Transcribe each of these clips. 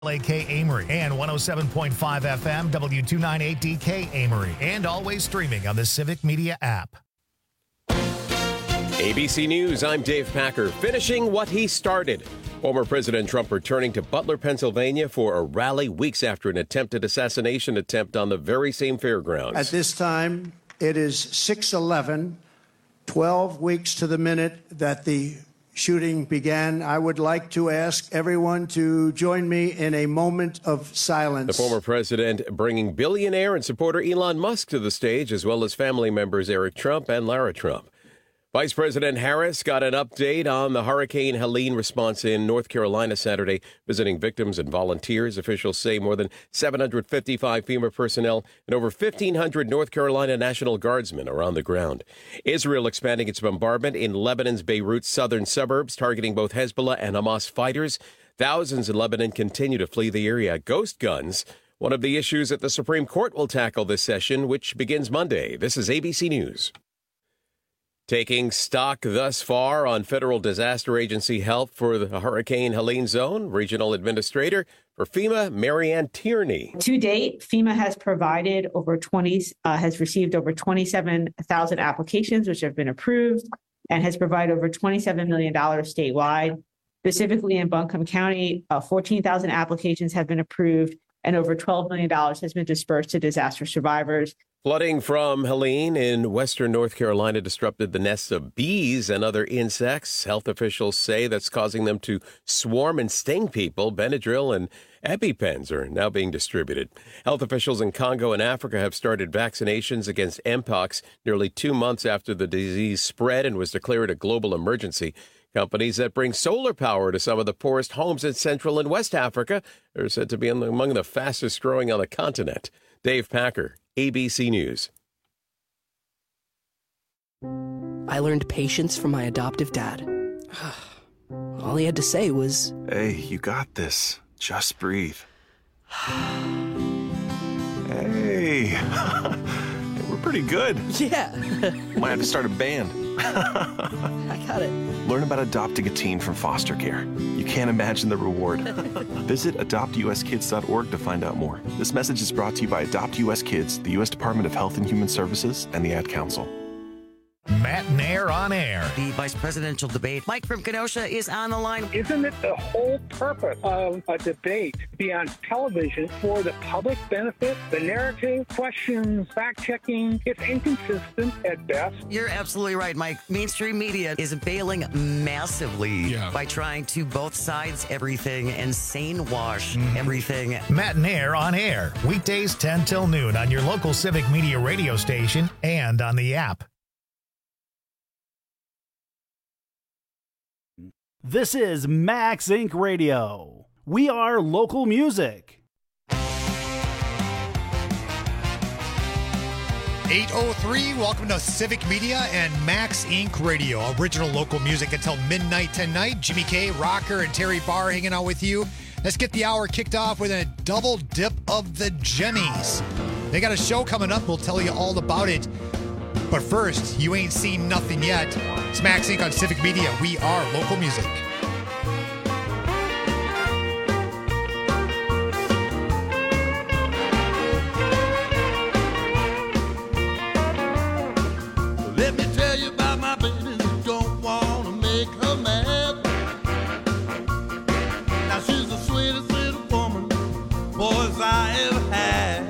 LAK Amory and 107.5 FM W298DK Amory, and always streaming on the Civic Media app. ABC News, I'm Dave Packer. Finishing what he started. Former President Trump returning to Butler, Pennsylvania for a rally weeks after an attempted assassination attempt on the very same fairgrounds. At this time, it is 6:11, 12 weeks to the minute that the shooting began. I would like to ask everyone to join me in a moment of silence. The former president bringing billionaire and supporter Elon Musk to the stage, as well as family members Eric Trump and Lara Trump. Vice President Harris got an update on the Hurricane Helene response in North Carolina Saturday, visiting victims and volunteers. Officials say more than 755 FEMA personnel and over 1,500 North Carolina National Guardsmen are on the ground. Israel expanding its bombardment in Lebanon's Beirut southern suburbs, targeting both Hezbollah and Hamas fighters. Thousands in Lebanon continue to flee the area. Ghost guns, one of the issues that the Supreme Court will tackle this session, which begins Monday. This is ABC News. Taking stock thus far on federal disaster agency help for the Hurricane Helene zone, Regional Administrator for FEMA, Marianne Tierney. To date, FEMA has received over 27,000 applications, which have been approved, and has provided over $27 million statewide. Specifically in Buncombe County, 14,000 applications have been approved, and over $12 million has been dispersed to disaster survivors. Flooding from Helene in western North Carolina disrupted the nests of bees and other insects. Health officials say that's causing them to swarm and sting people. Benadryl and EpiPens are now being distributed. Health officials in Congo and Africa have started vaccinations against Mpox nearly 2 months after the disease spread and was declared a global emergency. Companies that bring solar power to some of the poorest homes in Central and West Africa are said to be among the fastest growing on the continent. Dave Packer, ABC News. I learned patience from my adoptive dad. All he had to say was, "Hey, you got this. Just breathe." Hey, we're pretty good. yeah. Might have to start a band. I got it. Learn about adopting a teen from foster care. You can't imagine the reward. Visit adoptuskids.org to find out more. This message is brought to you by Adopt US Kids, the U.S. Department of Health and Human Services, and the Ad Council. Matt Nair on air. The vice presidential debate. Mike from Kenosha is on the line. Isn't it the whole purpose of a debate to be on television for the public benefit? The narrative, questions, fact-checking, it's inconsistent at best. You're absolutely right, Mike. Mainstream media is bailing massively by trying to both sides everything and sane wash everything. Matt Nair on air. Weekdays 10 till noon on your local Civic Media radio station and on the app. This is Max Inc. Radio. We are local music. 8:03, welcome to Civic Media and Max Inc. Radio. Original local music until midnight tonight. Jimmy K, Rocker, and Terry Barr hanging out with you. Let's get the hour kicked off with a double dip of the Jimmies. They got a show coming up. We'll tell you all about it. But first, you ain't seen nothing yet. It's Max Inc. on Civic Media. We are local music. Let me tell you about my baby who don't want to make her mad. Now she's the sweetest little woman boys I ever had.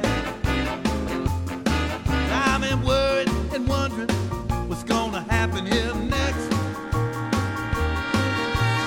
I'm in worried and wondering what's gonna happen here next.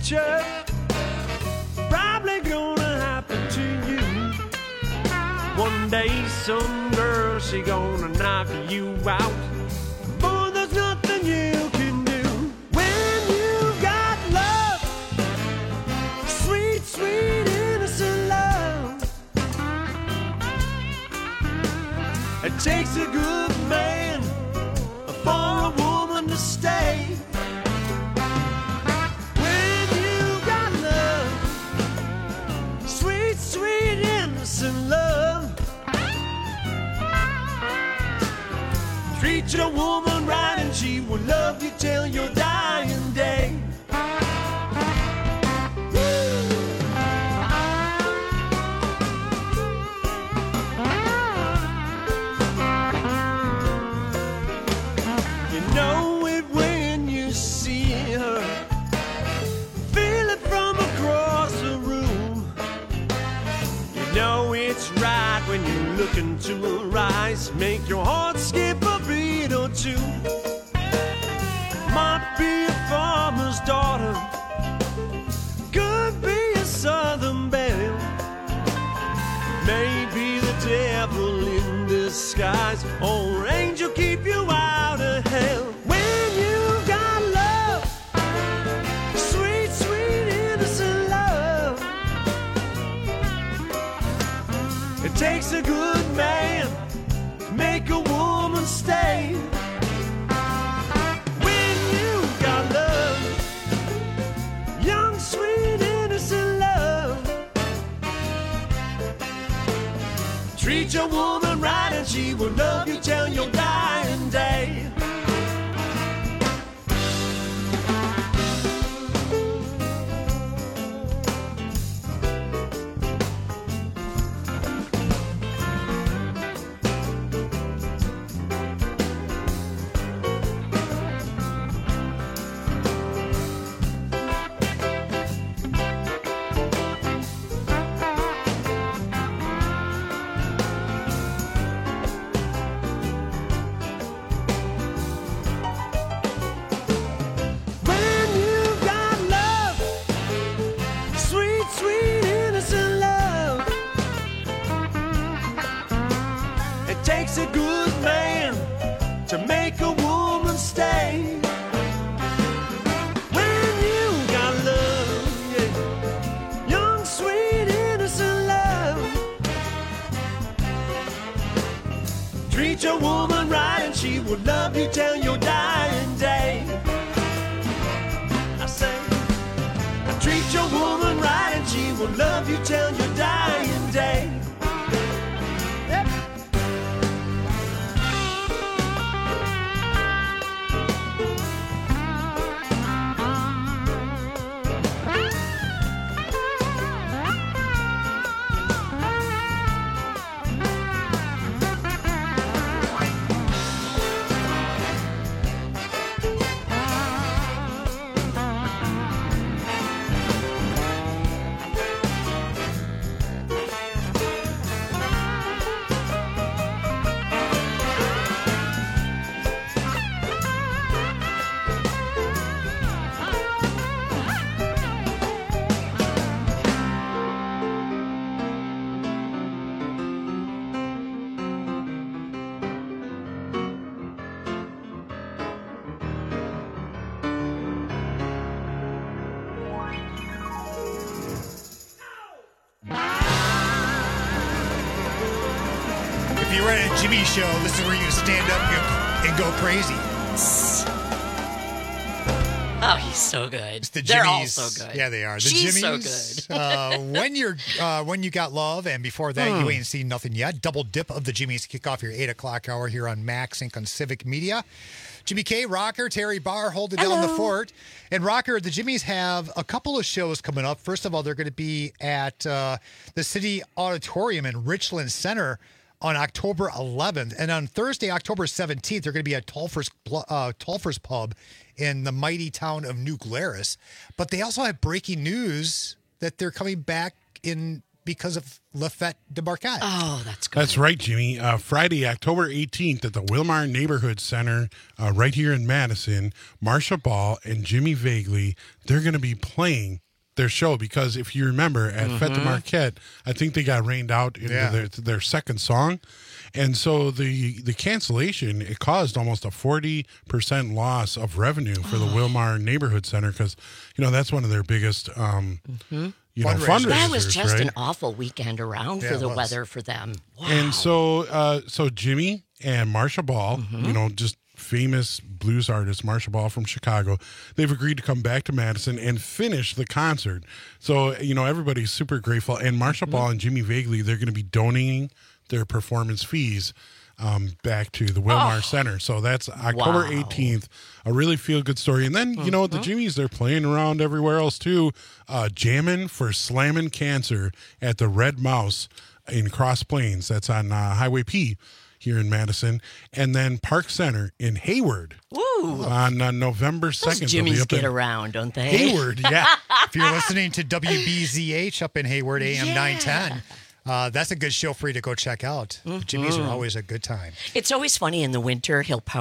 future probably gonna happen to you. One day some girl, she gonna knock you out. Boy, there's nothing you can do when you got love. Sweet, sweet, innocent love. It takes a good man for a woman to stay. When you got love, sweet, sweet, innocent love. Treat your woman right and she will love you till your dying day. You know it when you see her, feel it from across the room. You know it's right when you look into her eyes, make your heart skip a beat or two. Might be a farmer's daughter, could be a southern belle, maybe the devil in disguise, or angel keep you out of hell. When you got love, sweet, sweet, innocent love. It takes a good man to make a woman stay. When you got love, young, sweet, innocent love. Treat your woman right and she will love you till your dying day. When you got love, sweet, sweet, innocent love. It takes a good man to make a woman stay. When you got love, yeah, young, sweet, innocent love. Treat your woman right and she will love you till your dying day. I say, treat your woman right and she will love you till your dying day. Yep. If you were at a Jimmy show, this is where you're going to stand up and go crazy. Oh, he's so good. It's the They're all Jimmies. so good. Yeah, they are. The She's Jimmies. so good. When you got love, and before that, you ain't seen nothing yet. Double dip of the Jimmies kick off your 8 o'clock hour here on Max Inc. on Civic Media. Jimmy K, Rocker, Terry Barr holding down the fort. And Rocker, the Jimmies have a couple of shows coming up. First of all, they're going to be at the City Auditorium in Richland Center on October 11th. And on Thursday, October 17th, they're going to be at Tulfer's Pub in the mighty town of New Glarus. But they also have breaking news that they're coming back in because of La Fête de Marquette. Oh, that's good. That's right, Jimmy. Friday, October 18th at the Wilmar Neighborhood Center right here in Madison, Marsha Ball and Jimmy Vagley, they're going to be playing their show because if you remember at Fête de Marquette, I think they got rained out into their second song. And so the cancellation, it caused almost a 40% loss of revenue for the Wilmar Neighborhood Center because, that's one of their biggest fundraisers. That was just right? an awful weekend around for the weather for them. Wow. And so Jimmy and Marsha Ball, just famous blues artist Marsha Ball from Chicago, they've agreed to come back to Madison and finish the concert. So, everybody's super grateful. And Marsha Ball and Jimmy Vagley, they're going to be donating their performance fees back to the Wilmar Center. So that's October 18th, a really feel-good story. And then, the Jimmies, they're playing around everywhere else too, jamming for Slammin' Cancer at the Red Mouse in Cross Plains. That's on Highway P here in Madison. And then Park Center in Hayward. Ooh. On November 2nd. Those Jimmies get around, don't they? Hayward, yeah. If you're listening to WBZH up in Hayward, AM 910, that's a good show for you to go check out. Jimmy's are always a good time. It's always funny in the winter,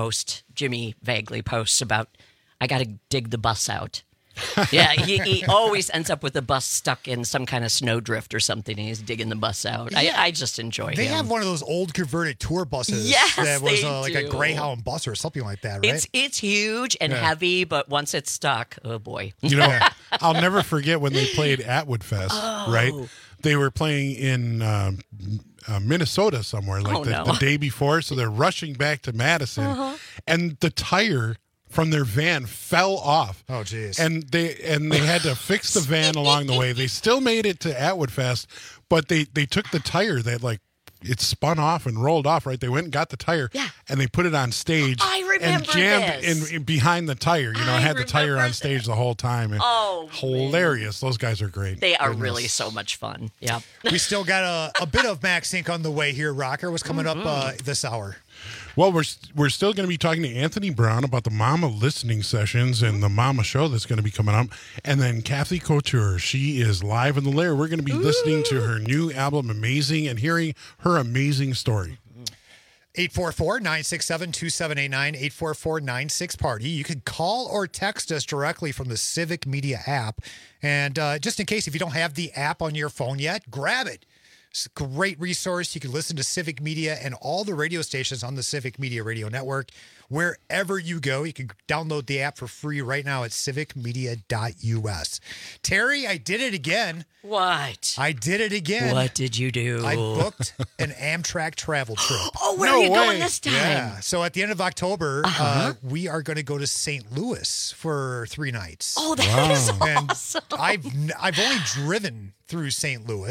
Jimmy Vagley posts about, I got to dig the bus out. Yeah, he always ends up with the bus stuck in some kind of snowdrift or something, and he's digging the bus out. Yeah. I just enjoy him. They have one of those old converted tour buses that was like a Greyhound bus or something like that, right? It's huge and heavy, but once it's stuck, oh boy. I'll never forget when they played Atwood Fest, right? They were playing in Minnesota somewhere, the day before, so they're rushing back to Madison, and the tire from their van fell off. Oh, geez. And they had to fix the van along the way. They still made it to Atwood Fest, but they took the tire that it spun off and rolled off, right? They went and got the tire and they put it on stage and jammed in behind the tire. I had the tire on stage the whole time. And hilarious. Those guys are great. They are really so much fun. Yeah. We still got a bit of Max Inc. on the way here, Rocker. What's coming up this hour? Well, we're still going to be talking to Anthony Brown about the Mama listening sessions and the Mama show that's going to be coming up. And then Kathy Couture, she is live in the Lair. We're going to be listening to her new album, Amazing, and hearing her amazing story. 844-967-2789, 844-96-PARTY. You can call or text us directly from the Civic Media app. And just in case if you don't have the app on your phone yet, grab it. It's a great resource. You can listen to Civic Media and all the radio stations on the Civic Media Radio Network. Wherever you go, you can download the app for free right now at civicmedia.us. Terry, I did it again. What? I did it again. What did you do? I booked an Amtrak travel trip. Where are you going this time? Yeah. So at the end of October, we are going to go to St. Louis for 3 nights. Oh, that is awesome. And I've only driven through St. Louis.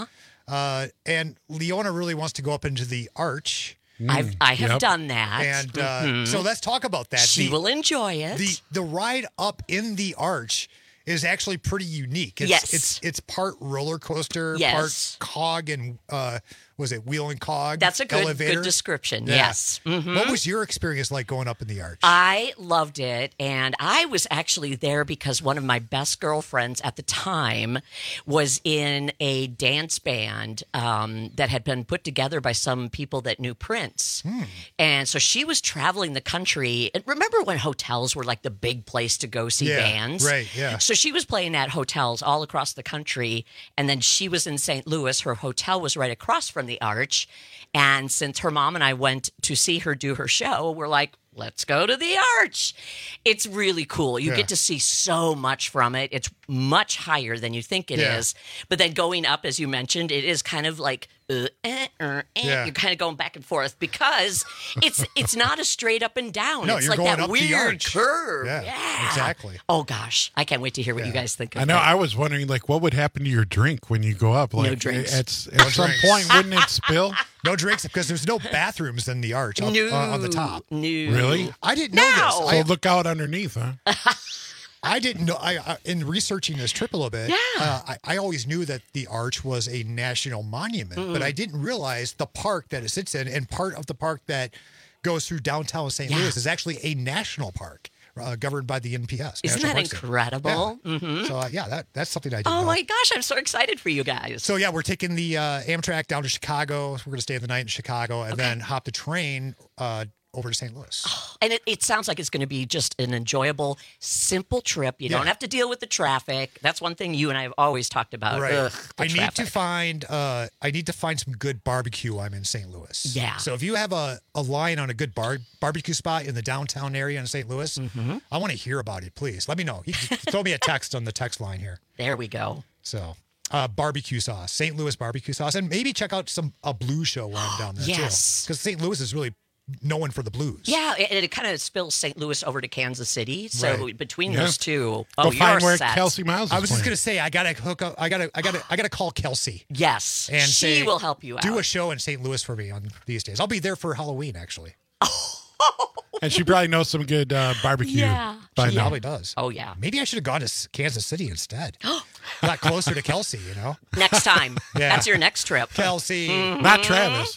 And Leona really wants to go up into the Arch. I have done that. And so let's talk about that. She will enjoy it. The ride up in the Arch is actually pretty unique. It's part roller coaster, part cog and was it wheel and cog? That's a good description. Yeah. Yes. What was your experience like going up in the Arch? I loved it, and I was actually there because one of my best girlfriends at the time was in a dance band that had been put together by some people that knew Prince. And so she was traveling the country. And remember when hotels were like the big place to go see bands? Right, yeah. So she was playing at hotels all across the country, and then she was in St. Louis. Her hotel was right across from the Arch. And since her mom and I went to see her do her show, we're like, let's go to the Arch. It's really cool. You get to see so much from it. It's much higher than you think it is. But then going up, as you mentioned, it is kind of like, you're kind of going back and forth because it's not a straight up and down. No, it's you're like going that up weird the Arch. curve. Yeah, exactly. Oh, gosh. I can't wait to hear what you guys think of I know. that. I was wondering, what would happen to your drink when you go up? No drinks. At some point, wouldn't it spill? No drinks because there's no bathrooms in the Arch on the top. No. Really? I didn't know this. So look out underneath, huh? I didn't know. In researching this trip a little bit, I always knew that the Arch was a national monument, but I didn't realize the park that it sits in and part of the park that goes through downtown St. Louis is actually a national park. governed by the NPS. Isn't that incredible? Yeah. Mm-hmm. So, that's something I didn't Oh, know. my gosh. I'm so excited for you guys. So, we're taking the Amtrak down to Chicago. We're going to stay the night in Chicago and then hop the train over to St. Louis. And it sounds like it's going to be just an enjoyable, simple trip. You don't have to deal with the traffic. That's one thing you and I have always talked about. Right. Ugh, I need traffic. to find some good barbecue while I'm in St. Louis. Yeah. So if you have a line on a good barbecue spot in the downtown area in St. Louis, I want to hear about it, please. Let me know. You can throw me a text on the text line here. There we go. So barbecue sauce, St. Louis barbecue sauce, and maybe check out a blues show while I'm down there too. Yes. Because St. Louis is really known for the blues. Yeah, it kind of spills St. Louis over to Kansas City. So between those two, Go find you're where set. Kelsey Miles is I was just playing. gonna say I gotta hook up. I gotta call Kelsey. Yes, and she say, will help you out. Do a show in St. Louis for me on these days. I'll be there for Halloween actually. And she probably knows some good barbecue. Yeah. by She now. probably does. Oh yeah. Maybe I should have gone to Kansas City instead. Got closer to Kelsey, Next time. Yeah. That's your next trip. Kelsey. Not Travis.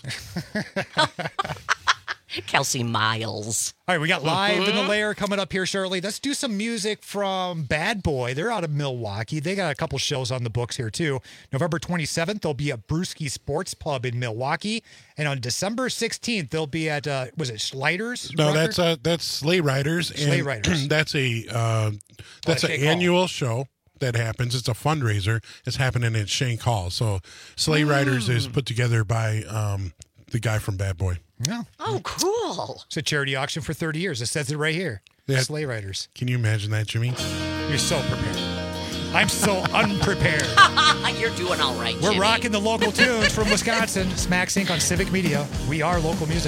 Kelsey Miles. All right, we got Live in the Lair coming up here shortly. Let's do some music from Bad Boy. They're out of Milwaukee. They got a couple shows on the books here, too. November 27th, they'll be at Brewski Sports Pub in Milwaukee. And on December 16th, they'll be at, was it Schleiter's? No, record? that's Sleigh Riders. Sleigh and Riders. That's an annual show that happens. It's a fundraiser. It's happening at Shank Hall. So Sleigh Riders is put together by the guy from Bad Boy. Yeah. Oh, cool. It's a charity auction for 30 years. It says it right here. Yeah. Sleigh Riders. Can you imagine that, Jimmy? You're so prepared. I'm so unprepared. You're doing all right, We're Jimmy. rocking the local tunes from Wisconsin. It's Max Inc. on Civic Media. We are local music.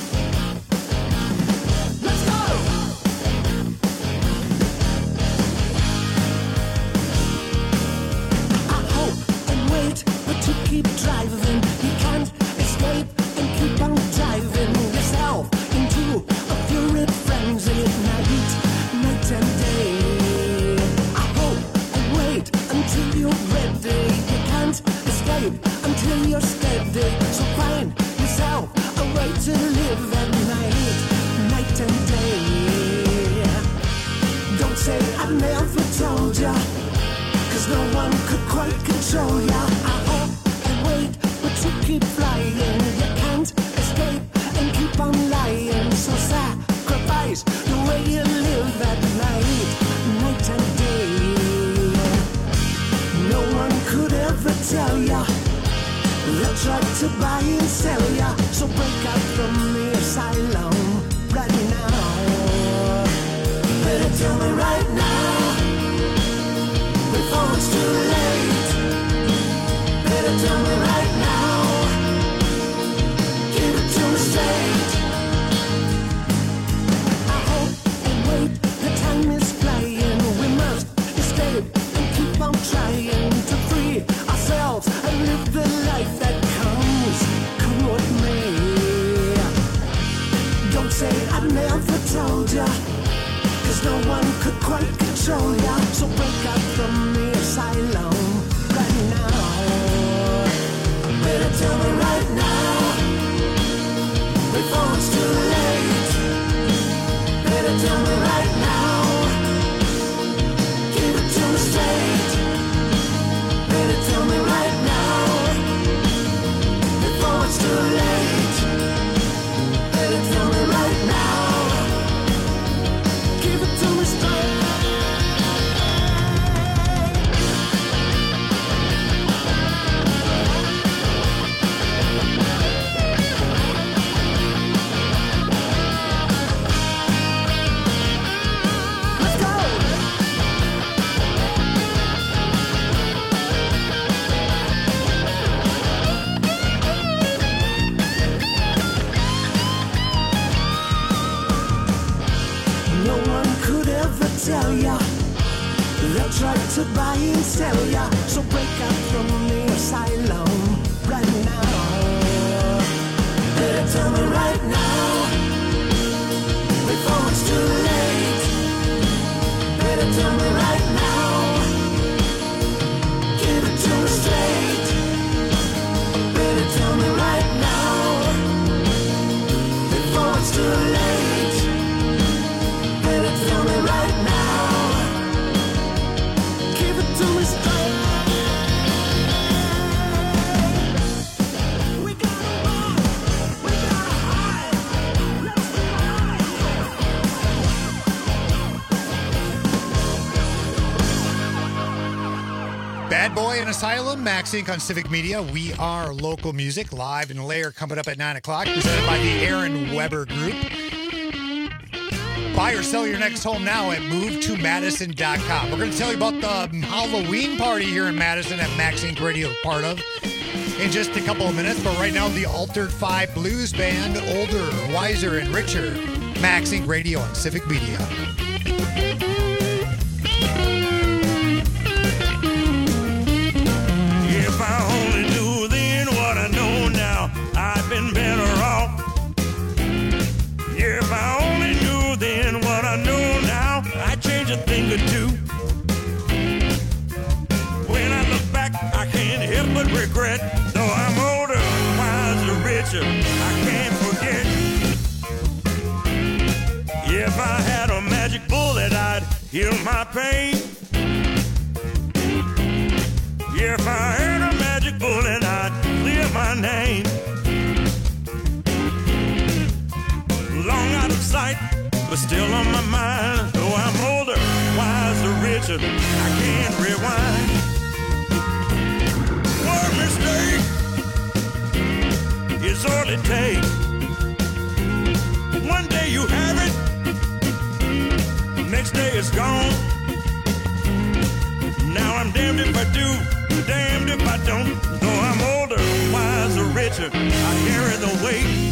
But to keep driving, you can't escape and keep on driving yourself into a fury frenzy at night and day. I hope and wait until you're ready. You can't escape until you're steady. So find yourself a way to live at night and day. Don't say I never told ya, 'cause no one could quite control ya. I hope and wait, but you keep flying. You can't escape and keep on lying. So sacrifice the way you live at night and day. No one could ever tell ya. They'll try to buy and sell ya. So break out from the asylum right now. Better tell me right now, before it's too late. Better tell me right now. Give it to me straight. I hope and wait, the time is flying. We must escape and keep on trying to free ourselves and live the life that comes, come what may. Don't say I never told ya, 'cause no one could quite control ya. So break out from the asylum right now. Better tell me right now, before it's too late. Better tell me right now. Give it to me straight. Better tell me right now, before it's too late. Better tell me right now. Give it to me straight. No one could ever tell ya. They'll try to buy and sell ya. So break out from the asylum right now. Better tell me right now, before it's too late. Better tell me right now. Give it to me straight. Better tell me right now, before it's too late. Better tell me Bad Boy and Asylum, Max Inc. on Civic Media. We are local music, live in Lair coming up at 9 o'clock, presented by the Aaron Weber Group. Buy or sell your next home now at movetomadison.com. We're going to tell you about the Halloween party here in Madison that Max Inc. Radio is part of in just a couple of minutes. But right now, the Altered 5 Blues Band, Older, Wiser, and Richer. Max Inc. Radio on Civic Media. If I only knew then what I know now, I'd been better off. If I only knew then what I know now, I'd change a thing or two. When I look back, I can't help but regret. Though I'm older, wiser, richer, I can't forget. If I had a magic bullet, I'd heal my pain. If I had a magic bullet, I'd clear my name. Long out of sight, but still on my mind. Though I'm older, wiser, richer, I can't rewind. One mistake is all it takes. One day you have it, next day it's gone. Now I'm damned if I do, damned if I don't. Though I'm older, wiser, richer, I carry the weight.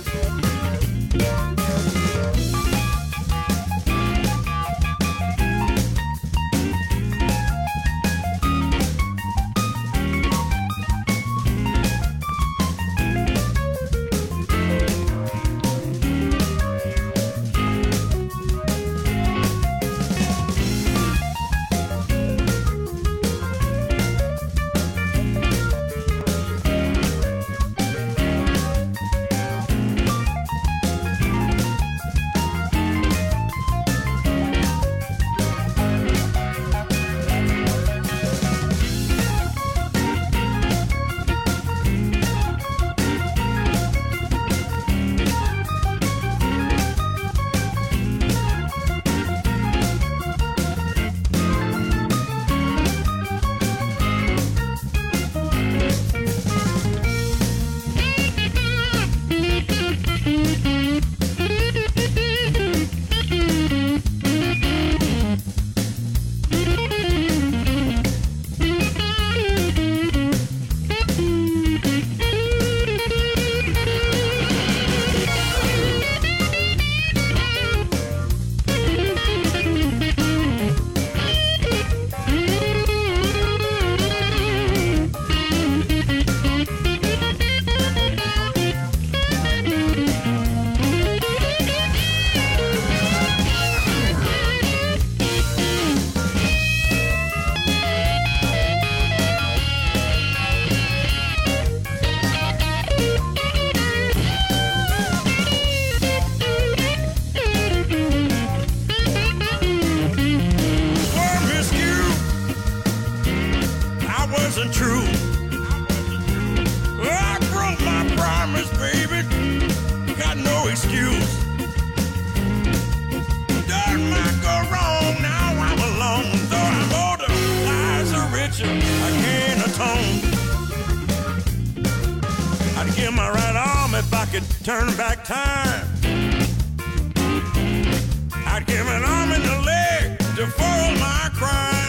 Turn back time. I'd give an arm and a leg to foil my crime.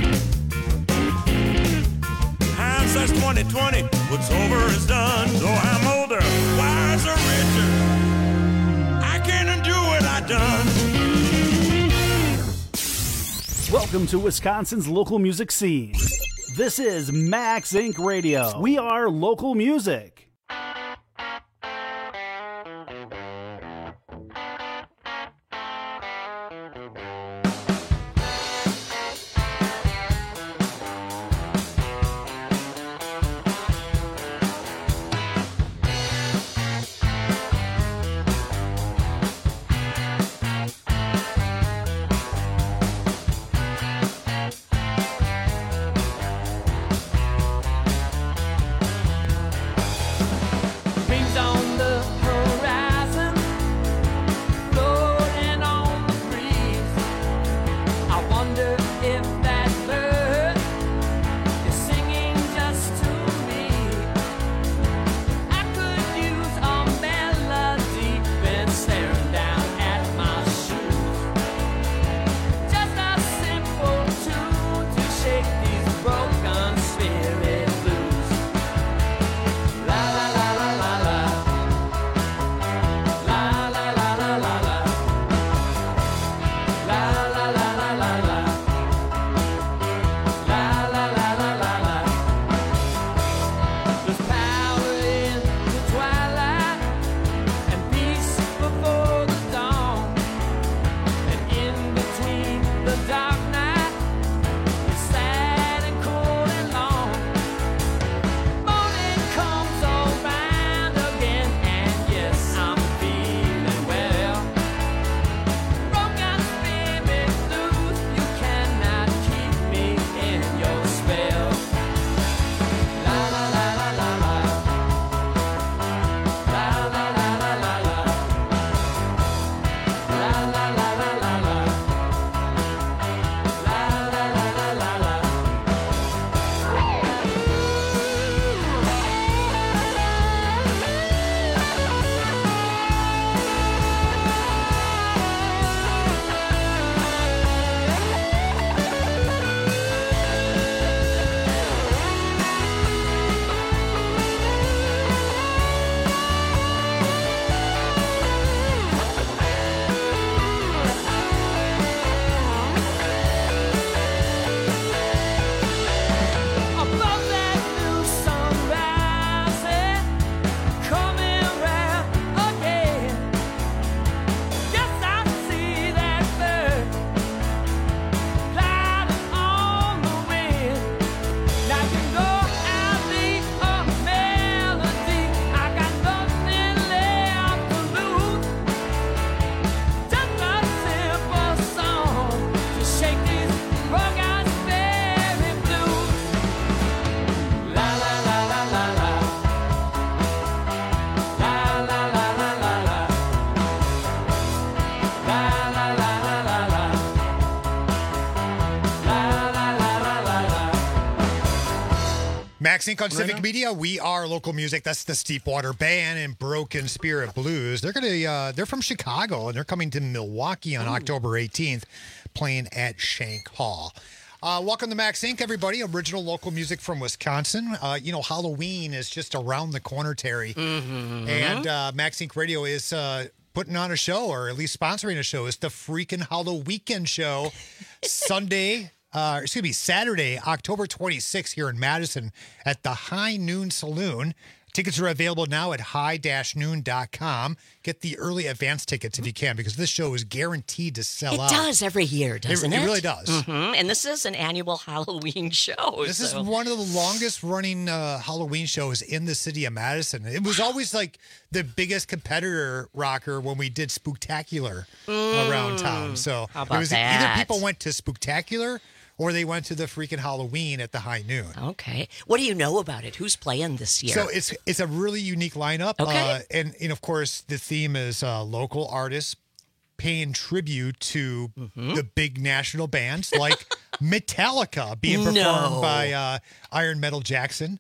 Hindsight's 20/20. What's over is done. Though I'm older, wiser, richer, I can't undo what I done. Welcome to Wisconsin's local music scene. This is Max Inc. Radio. We are local music. Max Inc. on Civic Media. We are local music. That's the Steepwater Band and Broken Spirit Blues. They're from Chicago and they're coming to Milwaukee on October 18th, playing at Shank Hall. Welcome to Max Inc., everybody. Original local music from Wisconsin. Halloween is just around the corner, Terry. And Max Inc. Radio is putting on a show, or at least sponsoring a show. It's the freaking Halloween show. Saturday, October 26th here in Madison at the High Noon Saloon. Tickets are available now at high-noon.com. Get the early advance tickets if you can, because this show is guaranteed to sell out. It does every year, doesn't it? It really does. And this is an annual Halloween show. This is one of the longest running Halloween shows in the city of Madison. It was always like the biggest competitor, Rocker, when we did Spooktacular around town. So How about it was that? either people went to Spooktacular or they went to the freaking Halloween at the High Noon. Okay. What do you know about it? Who's playing this year? So it's a really unique lineup. Okay. And of course, the theme is local artists paying tribute to the big national bands like Metallica being performed by Iron Metal Jackson.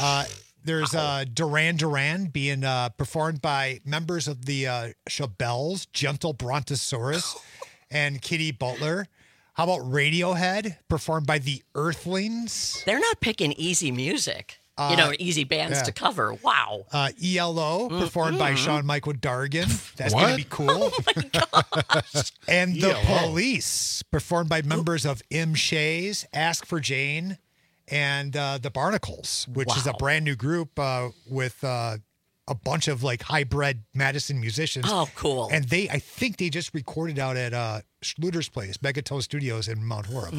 There's Duran Duran being performed by members of the Shabelles, Gentle Brontosaurus, and Kitty Butler. How about Radiohead, performed by the Earthlings? They're not picking easy music. Easy bands to cover. Wow. ELO, performed by Sean Michael Dargan. That's What? going to be cool. Oh, my gosh. And The ELO. Police, performed by members of M. Shays, Ask for Jane, and The Barnacles, which is a brand new group with a bunch of like hybrid Madison musicians. Oh, cool. And I think they just recorded out at Schluter's place, Megatone Studios in Mount Horeb.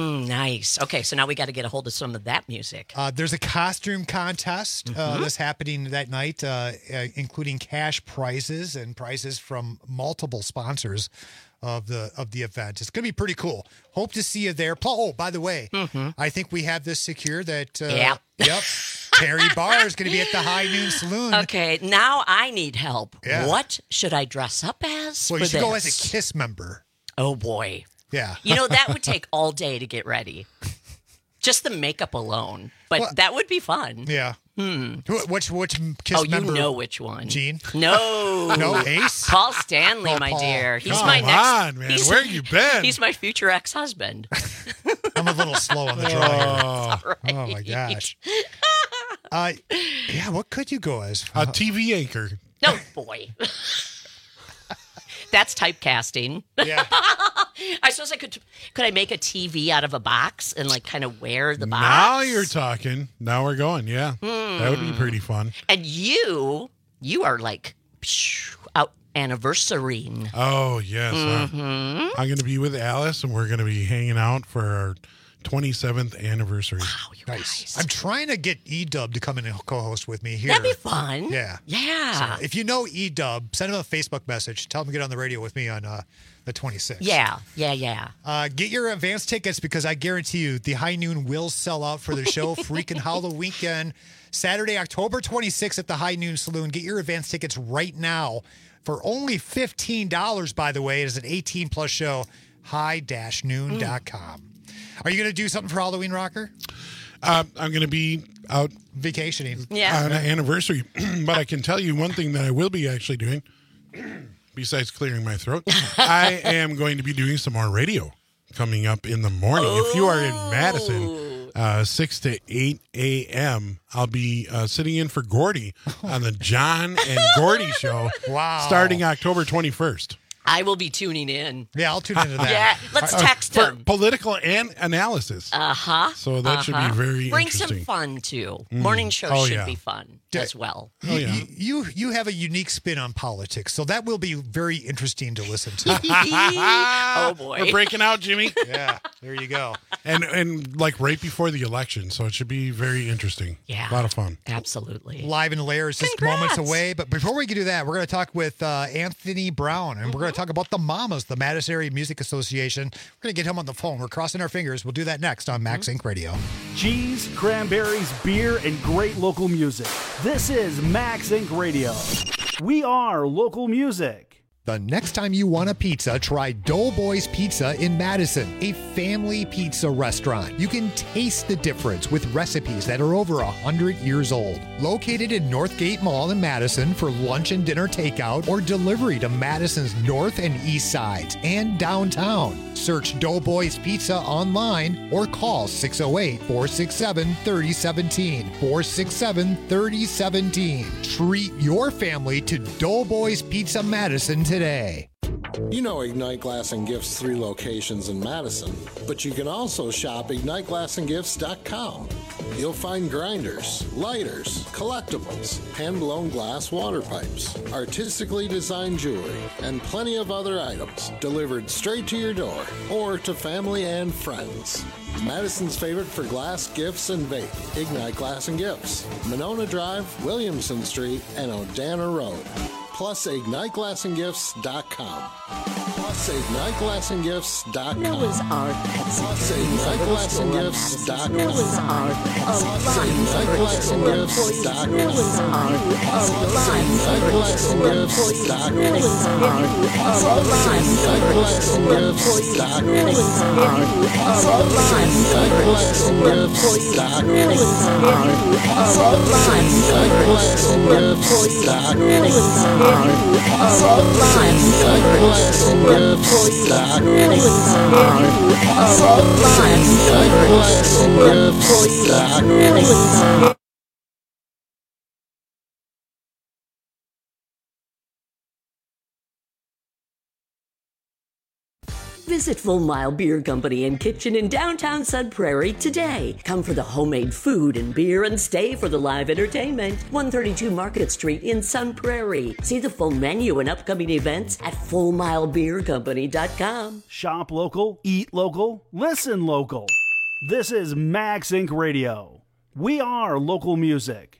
Nice. Okay, so now we got to get a hold of some of that music. There's a costume contest that's happening that night, including cash prizes and prizes from multiple sponsors of the event. It's going to be pretty cool. Hope to see you there. Oh, by the way, I think we have this secure that. Yep. Terry Barr is going to be at the High Noon Saloon. Okay, now I need help. Yeah. What should I dress up as? Well, for you should go as this? a KISS member. Oh, boy. Yeah. That would take all day to get ready. Just the makeup alone. But that would be fun. Yeah. Which KISS Oh, you member? know which one. Gene? No. No, Ace? Paul Stanley, Oh, my Paul. dear. He's Come my next. on, man. Where you been? He's my future ex-husband. I'm a little slow on the draw here. Oh, Oh, my gosh. What could you go as? a TV anchor. No, boy. That's typecasting. Yeah. I suppose I could I make a TV out of a box and like kind of wear the box? Now you're talking. Now we're going. Yeah. That would be pretty fun. And you are like out anniversarying. Oh, yes. I'm going to be with Alice, and we're going to be hanging out for our 27th anniversary. Wow, you guys. I'm trying to get E-Dub to come in and co-host with me here. That'd be fun. Yeah. Yeah. So if you know E-Dub, send him a Facebook message. Tell him to get on the radio with me on the 26th. Yeah. Get your advance tickets, because I guarantee you the High Noon will sell out for the show. Freaking Halloween weekend. Saturday, October 26th at the High Noon Saloon. Get your advance tickets right now for only $15, by the way. It is an 18-plus show. high-noon.com. Are you going to do something for Halloween, Rocker? I'm going to be out vacationing on an anniversary. But I can tell you one thing that I will be actually doing, besides clearing my throat. I am going to be doing some more radio coming up in the morning. If you are in Madison, 6 to 8 a.m., I'll be sitting in for Gordy on the John and Gordy show starting October 21st. I will be tuning in. Yeah, I'll tune into that. Yeah, let's text for him. Political and analysis. So that should be very Bring interesting. some fun, too. Morning show should be fun as well. Oh, yeah. You have a unique spin on politics, so that will be very interesting to listen to. Oh, boy. We're breaking out, Jimmy. Yeah, there you go. And like right before the election, so it should be very interesting. Yeah. A lot of fun. Absolutely. Live in the Lair is just moments away. But before we can do that, we're going to talk with Anthony Brown, and we're going to talk about the Mamas, the Madison Area Music Association. We're going to get him on the phone. We're crossing our fingers. We'll do that next on Max Inc. Radio. Cheese, cranberries, beer, and great local music. This is Max Inc. Radio. We are local music. The next time you want a pizza, try Doughboys Pizza in Madison, a family pizza restaurant. You can taste the difference with recipes that are over 100 years old. Located in Northgate Mall in Madison for lunch and dinner takeout or delivery to Madison's north and east sides and downtown. Search Doughboys Pizza online or call 608-467-3017. 467-3017. Treat your family to Doughboys Pizza Madison today. You know Ignite Glass and Gifts 3 locations in Madison, but you can also shop IgniteGlassandGifts.com. You'll find grinders, lighters, collectibles, hand-blown glass water pipes, artistically designed jewelry, and plenty of other items delivered straight to your door or to family and friends. Madison's favorite for glass, gifts, and vape, Ignite Glass and Gifts, Monona Drive, Williamson Street, and Odana Road. Plus IgniteGlassandGifts.com. Plus IgniteGlassandGifts.com. Noah's Ark Pets. Plus IgniteGlassandGifts.com. Noah's Ark. Plus IgniteGlassandGifts.com. Noah's Ark. Plus IgniteGlassandGifts.com. Plus IgniteGlassandGifts.com. Visit Full Mile Beer Company and Kitchen in downtown Sun Prairie today. Come for the homemade food and beer and stay for the live entertainment. 132 Market Street in Sun Prairie. See the full menu and upcoming events at FullMileBeerCompany.com. Shop local, eat local, listen local. This is Max Inc. Radio. We are local music.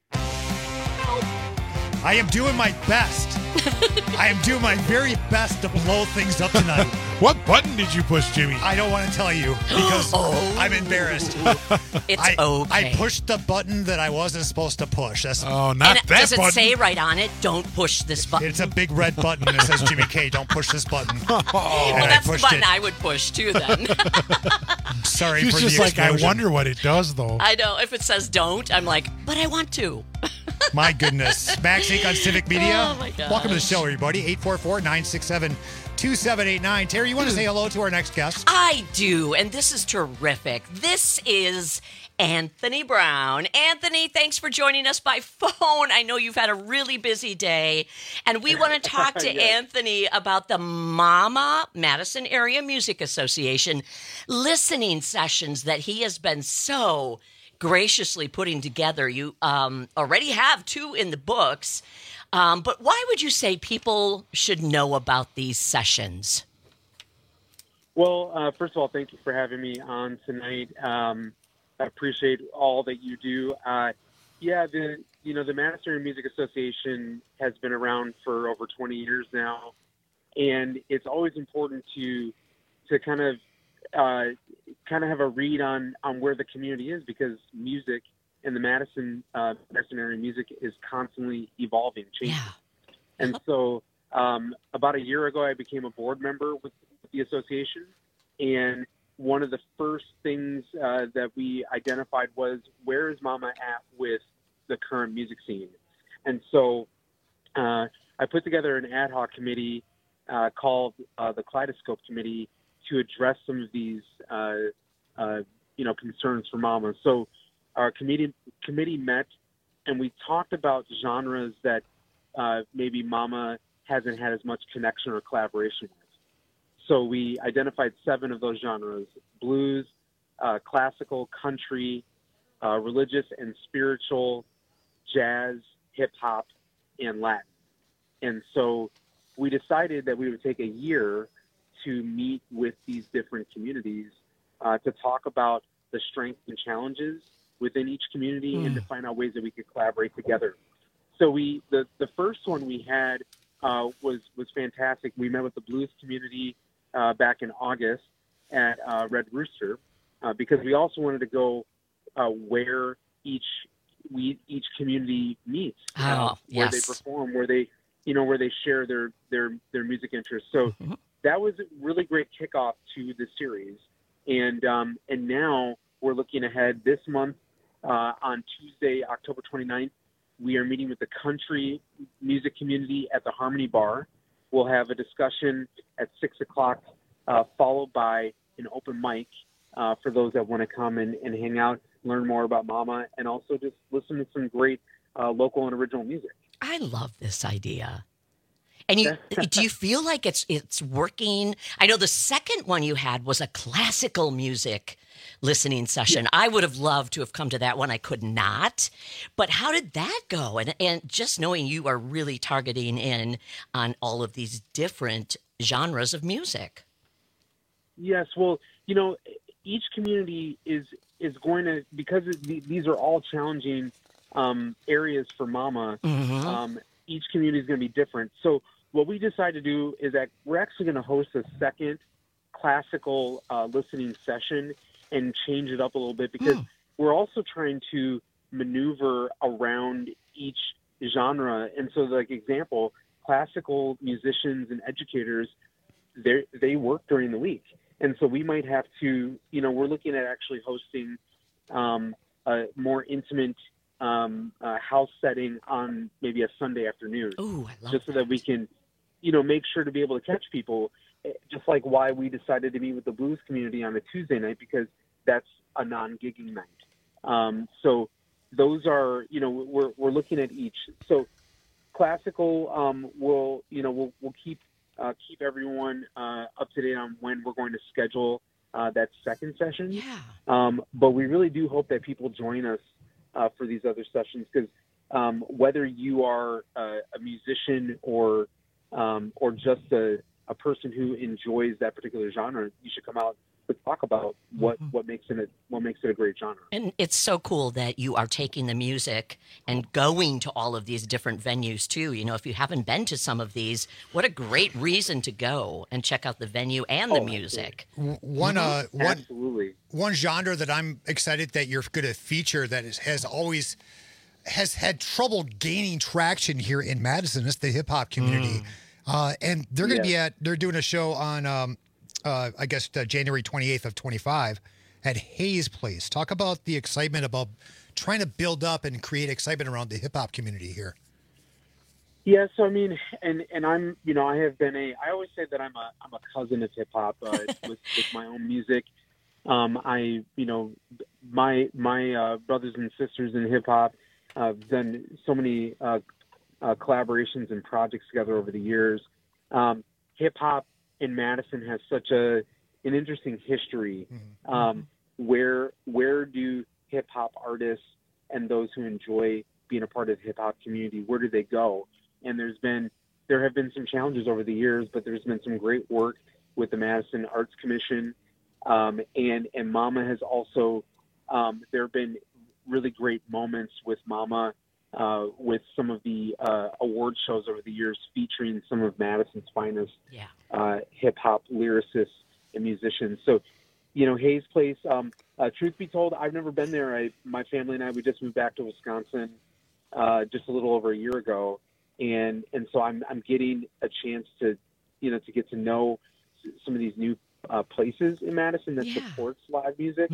I am doing my best. I am doing my very best to blow things up tonight. What button did you push, Jimmy? I don't want to tell you because I'm embarrassed. It's I okay. pushed the button that I wasn't supposed to push. That's not and does it say right on it, don't push this button? It's a big red button that says Jimmy K, don't push this button. Well, that's the button I would push too then. Sorry He's for just the like, explosion. I wonder what it does, though. I know. If it says don't, I'm like, but I want to. My goodness. Max Inc. on Civic Media. Oh, my gosh. Welcome to the show, everybody. 844-967-2789. Terry, you want to say hello to our next guest? I do, and this is terrific. This is Anthony Brown. Anthony, thanks for joining us by phone. I know you've had a really busy day, and we want to talk to Anthony about the MAMA, Madison Area Music Association, listening sessions that he has been so graciously putting together. You already have 2 in the books, but why would you say people should know about these sessions? Well, first of all, thank you for having me on tonight. I appreciate all that you do. The Madison Area Music Association has been around for over 20 years now, and it's always important to kind of have a read on where the community is, because music in the Madison area music is constantly evolving, changing. Yeah. And so about a year ago, I became a board member with the association. And one of the first things that we identified was, where is MAMA at with the current music scene? And so I put together an ad hoc committee called the Kaleidoscope Committee to address some of these, concerns for MAMA. So our committee met, and we talked about genres that maybe MAMA hasn't had as much connection or collaboration with. So we identified 7 of those genres: blues, classical, country, religious and spiritual, jazz, hip hop, and Latin. And so we decided that we would take a year to meet with these different communities to talk about the strengths and challenges within each community and to find out ways that we could collaborate together. So the first one we had was fantastic. We met with the blues community back in August at Red Rooster because we also wanted to go where each community meets, where they perform, where they where they share their music interests. So that was a really great kickoff to the series. And now we're looking ahead this month on Tuesday, October 29th. We are meeting with the country music community at the Harmony Bar. We'll have a discussion at 6 o'clock, followed by an open mic for those that want to come and hang out, learn more about Mama, and also just listen to some great local and original music. I love this idea. And do you feel like it's working? I know the second one you had was a classical music listening session. I would have loved to have come to that one. I could not. But how did that go? And just knowing you are really targeting in on all of these different genres of music. Yes, well, each community is going to, because these are all challenging areas for Mama, each community is going to be different. So what we decided to do is that we're actually going to host a second classical listening session and change it up a little bit, because we're also trying to maneuver around each genre. And so, like example, classical musicians and educators, they work during the week. And so we might have to, we're looking at actually hosting a more intimate house setting on maybe a Sunday afternoon. Ooh, I love just so that we can, make sure to be able to catch people, just like why we decided to meet with the blues community on a Tuesday night, because that's a non-gigging night. So those are, we're looking at each. So classical, we'll keep everyone up to date on when we're going to schedule that second session. Yeah. But we really do hope that people join us for these other sessions, because whether you are a musician or just a person who enjoys that particular genre, you should come out to talk about what makes it a great genre. And it's so cool that you are taking the music and going to all of these different venues too. If you haven't been to some of these, what a great reason to go and check out the venue and the music. Absolutely. One genre that I'm excited that you're going to feature that has had trouble gaining traction here in Madison is the hip hop community. And they're going to they're doing a show on, I guess, January 28th of 25 at Hayes Place. Talk about the excitement about trying to build up and create excitement around the hip hop community here. Yeah, so I mean, and I'm, I have been I always say that I'm a cousin of hip hop with my own music. My brothers and sisters in hip hop have done so many collaborations and projects together over the years. Hip hop in Madison has such an interesting history. Where do hip hop artists and those who enjoy being a part of the hip hop community, where do they go? And there have been some challenges over the years, but there's been some great work with the Madison Arts Commission, and Mama has also. There have been really great moments with Mama, with some of the award shows over the years featuring some of Madison's finest hip hop lyricists and musicians. So, Hayes Place. Truth be told, I've never been there. My family and I, we just moved back to Wisconsin just a little over a year ago, and so I'm getting a chance to get to know some of these new places in Madison that supports live music.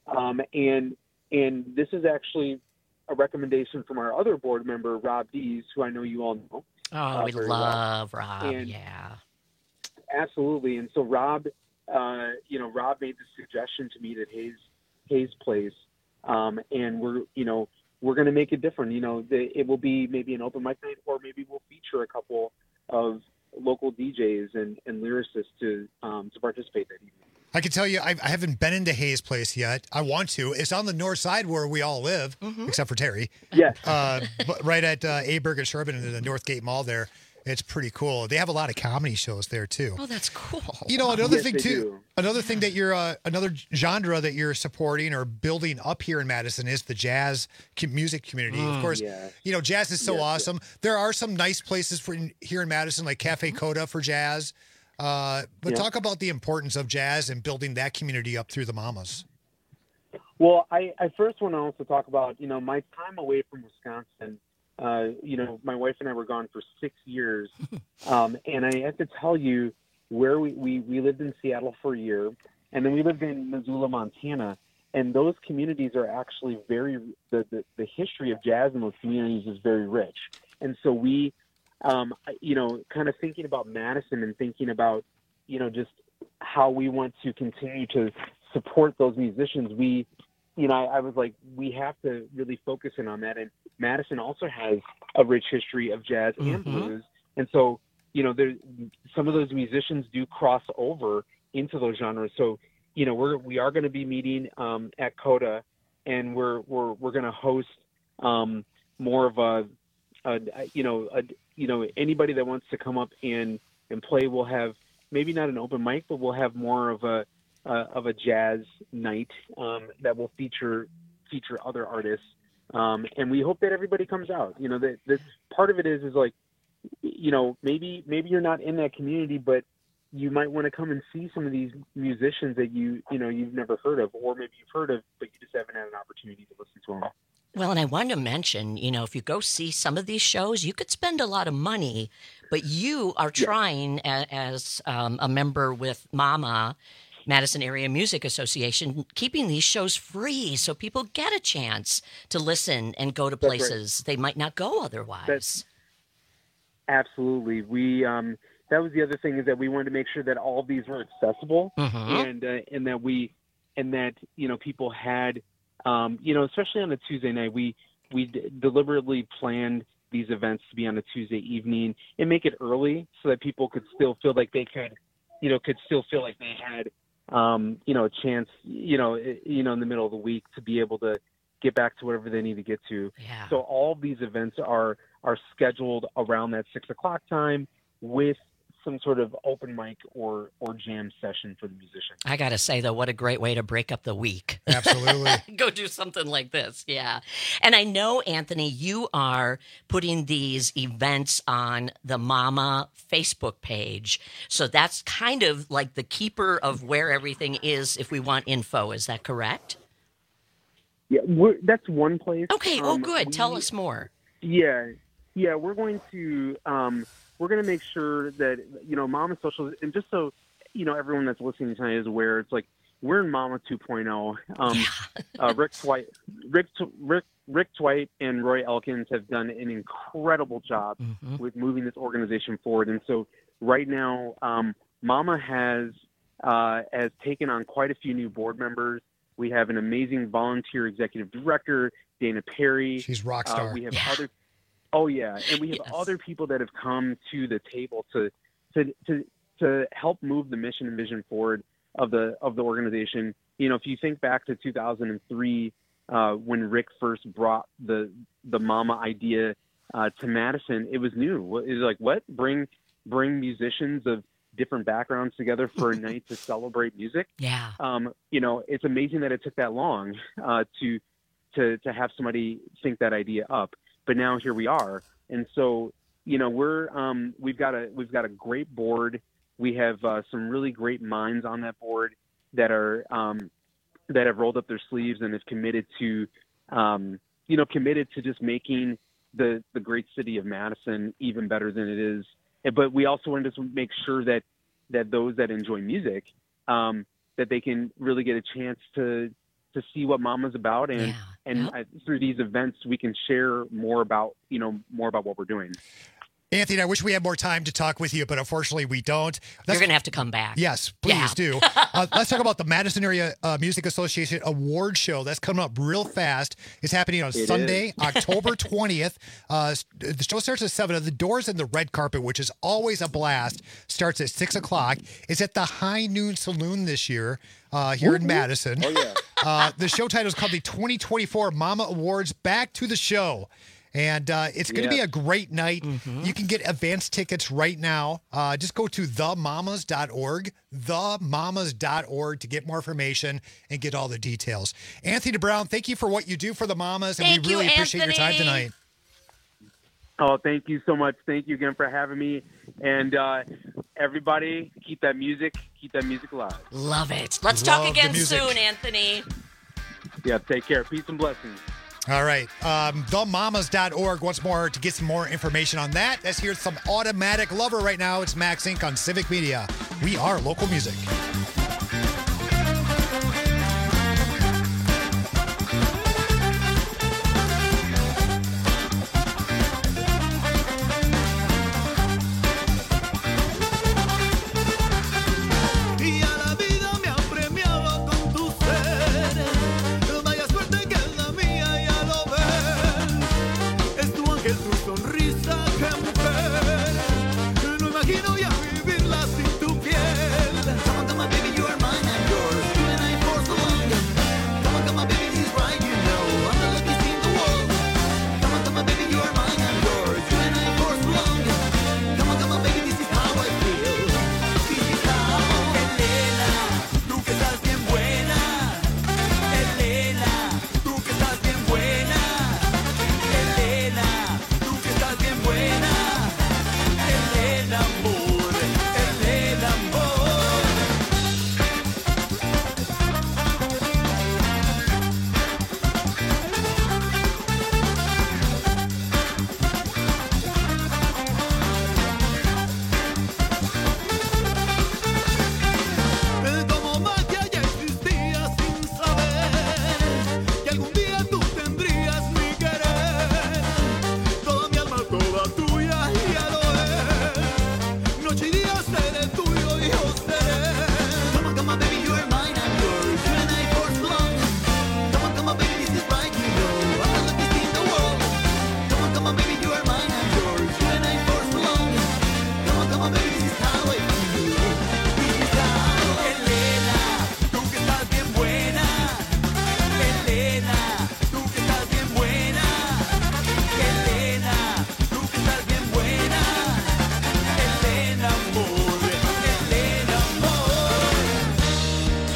And this is actually a recommendation from our other board member, Rob Dees, who I know you all know. Oh, we love Rob. And absolutely. And so Rob, Rob made the suggestion to meet at Hayes Place, and we're going to make it different. It will be maybe an open mic night, or maybe we'll feature a couple of local DJs and lyricists to participate that evening. I can tell you, I haven't been into Hayes Place yet. I want to. It's on the north side where we all live, except for Terry. Yeah. But right at Aberg and Sherman in the Northgate Mall there. It's pretty cool. They have a lot of comedy shows there too. Oh, that's cool. Another thing too. Another thing that you're another genre that you're supporting or building up here in Madison is the jazz music community. Of course, jazz is so awesome. There are some nice places here in Madison, like Cafe Coda for jazz. But talk about the importance of jazz and building that community up through the Mamas. Well, I first want to also talk about my time away from Wisconsin. my wife and I were gone for 6 years. And I have to tell you, where we lived in Seattle for a year, and then we lived in Missoula, Montana. And those communities are actually the history of jazz in those communities is very rich. And so we, kind of thinking about Madison and thinking about, just how we want to continue to support those musicians, I was like, we have to really focus in on that. And Madison also has a rich history of jazz and blues. And so, some of those musicians do cross over into those genres. So, we are going to be meeting at Coda, and we're going to host more of anybody that wants to come up and play. We'll have maybe not an open mic, but we'll have more of a jazz night that will feature other artists, and we hope that everybody comes out. That part of it is like, maybe you're not in that community, but you might want to come and see some of these musicians that you've never heard of, or maybe you've heard of, but you just haven't had an opportunity to listen to them. Well, and I wanted to mention, if you go see some of these shows, you could spend a lot of money, but you are trying as a member with MAMA, Madison Area Music Association, keeping these shows free so people get a chance to listen and go to places they might not go otherwise. Absolutely. We that was the other thing, is that we wanted to make sure that all of these were accessible, and that people had, especially on a Tuesday night, we deliberately planned these events to be on a Tuesday evening and make it early so that people could still feel like they had, a chance, in the middle of the week to be able to get back to whatever they need to get to. Yeah. So all of these events are scheduled around that 6 o'clock time, with some sort of open mic or jam session for the musicians. I got to say, though, what a great way to break up the week. Absolutely. Go do something like this. Yeah. And I know, Anthony, you are putting these events on the MAMA Facebook page. So that's kind of like the keeper of where everything is if we want info. Is that correct? Yeah, that's one place. Okay. Good. Tell us more. Yeah. We're going to make sure that, MAMA Social, and just so, everyone that's listening tonight is aware, it's like, we're in MAMA 2.0. Rick Twite and Roy Elkins have done an incredible job with moving this organization forward. And so right now, MAMA has taken on quite a few new board members. We have an amazing volunteer executive director, Dana Perry. She's rock star. We have other. Oh yeah, and we have other people that have come to the table to help move the mission and vision forward of the organization. If you think back to 2003, when Rick first brought the MAMA idea to Madison, it was new. It was like, what? Bring musicians of different backgrounds together for a night to celebrate music. Yeah. It's amazing that it took that long to have somebody think that idea up. But now here we are, and so we've got a great board. We have some really great minds on that board that have rolled up their sleeves and have committed to just making the great city of Madison even better than it is. But we also wanted to make sure that those that enjoy music, that they can really get a chance to see what MAMA's about, and through these events we can share more about what we're doing. Anthony, I wish we had more time to talk with you, but unfortunately we don't. You're going to have to come back. Yes, please do. Let's talk about the Madison Area Music Association Award Show. That's coming up real fast. It's happening on Sunday, October 20th. The show starts at 7. The doors in the red carpet, which is always a blast, starts at 6 o'clock. It's at the High Noon Saloon this year. Here in Madison. Oh, yeah. The show title is called the 2024 MAMA Awards Back to the Show. And it's going to be a great night. You can get advance tickets right now. Just go to themamas.org, themamas.org to get more information and get all the details. Anthony Brown, thank you for what you do for the Mamas, and we really appreciate your time tonight. Oh, thank you so much. Thank you again for having me. And everybody, keep that music alive. Love it. Let's talk again soon, Anthony. Yeah, take care. Peace and blessings. All right. Themamas.org. Once more to get some more information on that. Let's hear some Automatic Lover right now. It's Max Inc. on Civic Media. We are local music. Y a la vida me ha premiado con tu ser. Vaya suerte que es la mía, ya lo ves. Es tu ángel, tu sonrisa, que mujer. No imagino ya vivirla sin tu piel. Come on, come on, baby, you are mine and yours. You and I for so long. Come on, baby, he's right, you know. I'm the luckiest in the world. Come on, baby, you are mine and yours. You and I for so long. Come on, baby, this is how I feel. This is how. Elena, tú que estás bien buena. Elena, tú que estás bien buena. Elena, tú que estás bien buena. Elena, amor. Elena, amor. Como magia ya existía sin saber que algún día tú tendrías mi querer. Toda mi alma, toda tuya, ya lo es. Noche y día seré tuyo y yo seré. Come on, baby, you are mine and yours. You and I for so long. Come on, baby, this is right, you know. I'm the luckiest in the world. Come on, baby, you are mine and yours. You and I for so long. Come on, baby, this is how I feel. This is how. Elena, tú que estás bien buena. Elena, tú que estás bien buena. Elena, tú que estás bien buena. Elena, amor. Elena, amor.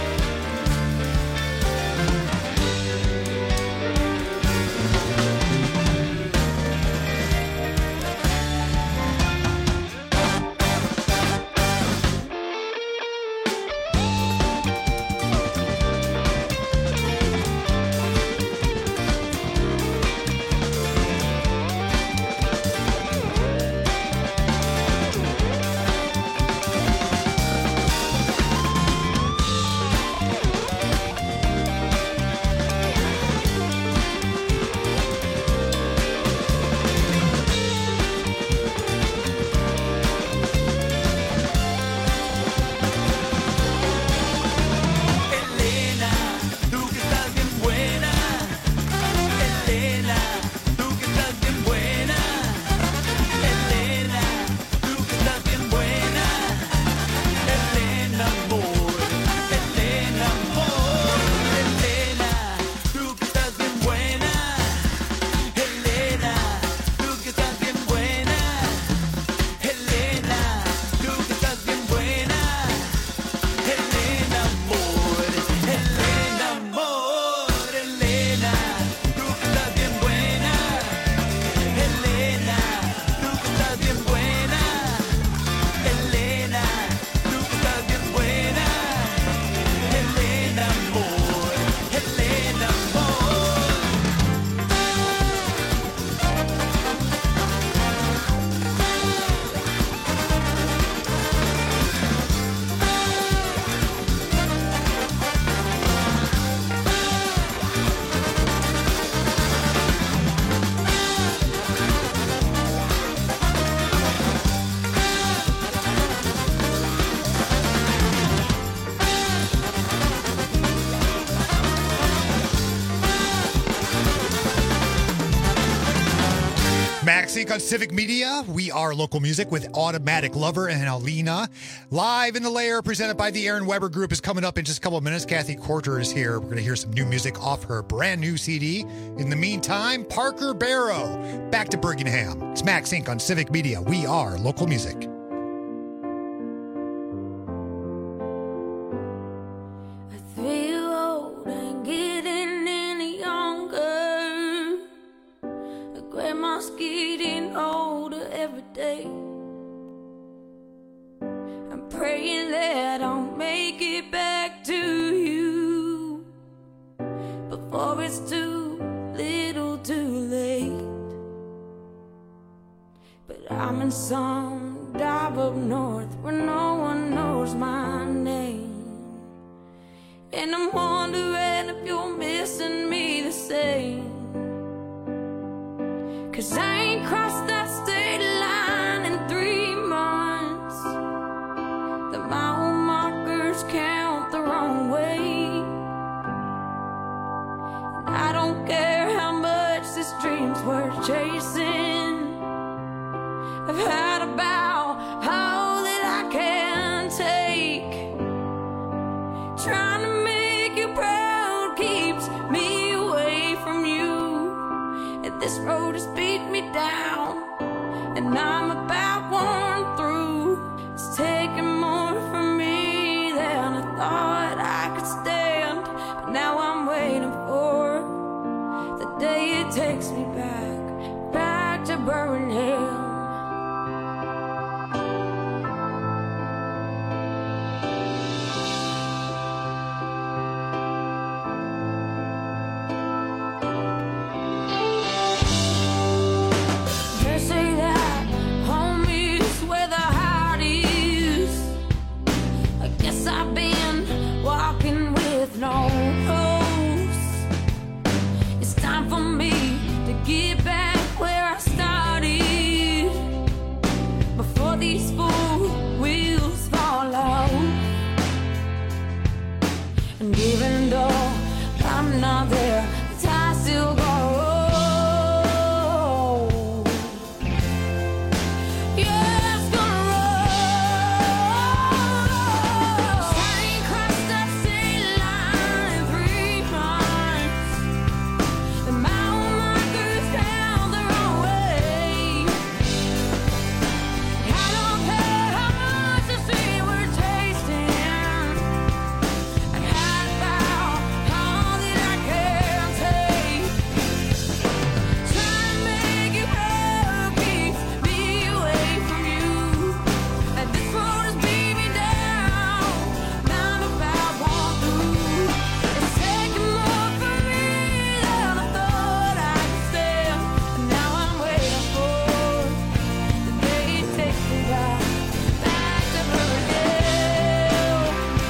Elena, tú que estás bien buena. Elena, tú que estás bien buena. Elena, tú que estás bien buena. Elena, amor. Elena, amor. Elena, tú que estás bien buena. Elena, tú que estás bien buena. Elena, tú que estás bien buena. Elena, amor. Elena, amor. Elena, tú que estás bien buena. Elena, tú que estás bien buena. Elena, tú que estás bien buena. Elena, amor. Elena, amor. Max Inc. on Civic Media. We are local music with Automatic Lover and Alina. Live in the Lair, presented by the Aaron Weber Group, is coming up in just a couple of minutes. Kathy Corter is here. We're going to hear some new music off her brand new CD. In the meantime, Parker Barrow. Back to Birmingham. It's Max Inc. on Civic Media. We are local music. A 3-year-old ain't getting any younger. Grandma's getting older every day. I'm praying that I'll make it back to you before it's too late. some dive up north where no one knows my name. And I'm wondering if you're missing me the same. 'Cause I ain't crossed that state line in 3 months. The mile markers count the wrong way. And I don't care how much this dream's worth chasing. I've had about all that I can take. Trying to make you proud keeps me away from you. And this road has beat me down, and I'm about worn through. It's taking more from me than I thought I could stand. But now I'm waiting for the day it takes me back to Birmingham. No hopes. It's time for me to get back where I started, before these fool wheels fall off. And even though I'm not there, the time still goes. Yeah, it's gonna roll. I ain't crossed that state line in 3 months. The mile markers down the wrong way. I don't care how much the street we're chasing. I've had about all that I can take. Trying to make you proud keeps me away from you. And this road has beat me down. Now I'm about walk through. It's taking more from me than I thought I could stand. And now I'm waiting for the day it takes me back to Birmingham.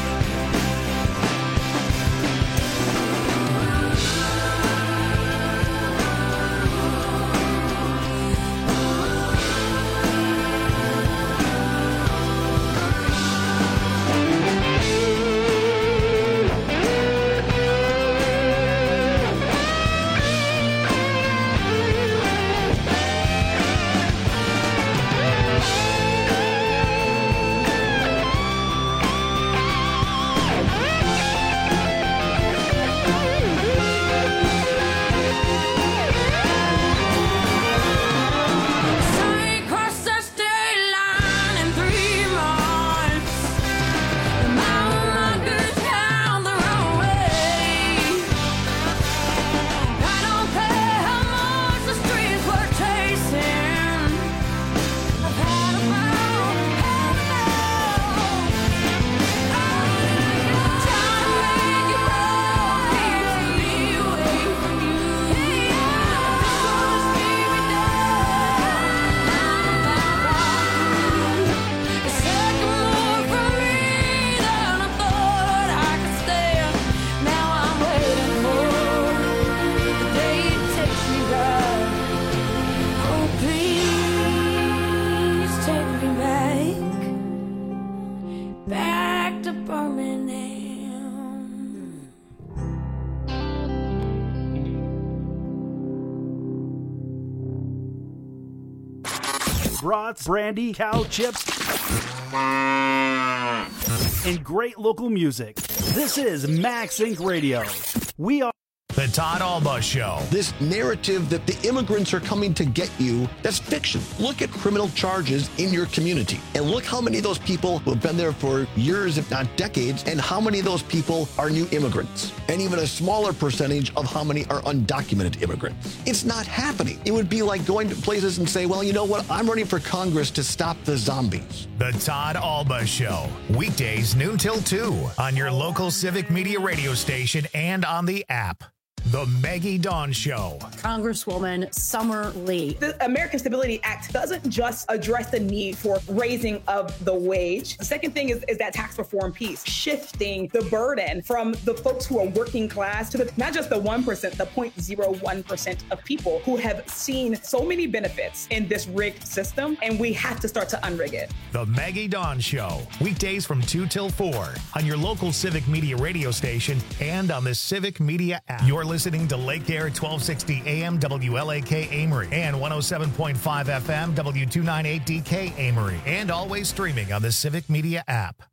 I ain't crossed that state line in 3 months. The mile markers down the wrong way. I don't care how much the streets were chasing. I've had about. Trying to make you proud keeps me away from you. This road has beat me down. It's taking more from me than I thought I could stand. Now I'm waiting for the day it takes me back. Oh, please take me back to Birmingham. Brats, brandy, cow chips, and great local music. This is Max Inc. Radio. We are The Todd Alba Show. This narrative that the immigrants are coming to get you, that's fiction. Look at criminal charges in your community and look how many of those people who have been there for years, if not decades, and how many of those people are new immigrants, and even a smaller percentage of how many are undocumented immigrants. It's not happening. It would be like going to places and say, well, you know what? I'm running for Congress to stop the zombies. The Todd Alba Show. Weekdays noon till 2 on your local Civic Media radio station and on the app. The Maggie Dawn Show. Congresswoman Summer Lee. The American Stability Act doesn't just address the need for raising of the wage. The second thing is that tax reform piece, shifting the burden from the folks who are working class to not just the 1%, the 0.01% of people who have seen so many benefits in this rigged system, and we have to start to unrig it. The Maggie Dawn Show. Weekdays from 2 till 4 on your local Civic Media radio station and on the Civic Media app. You're listening to Lake Air 1260 AM WLAK Amory and 107.5 FM W298DK Amory, and always streaming on the Civic Media app.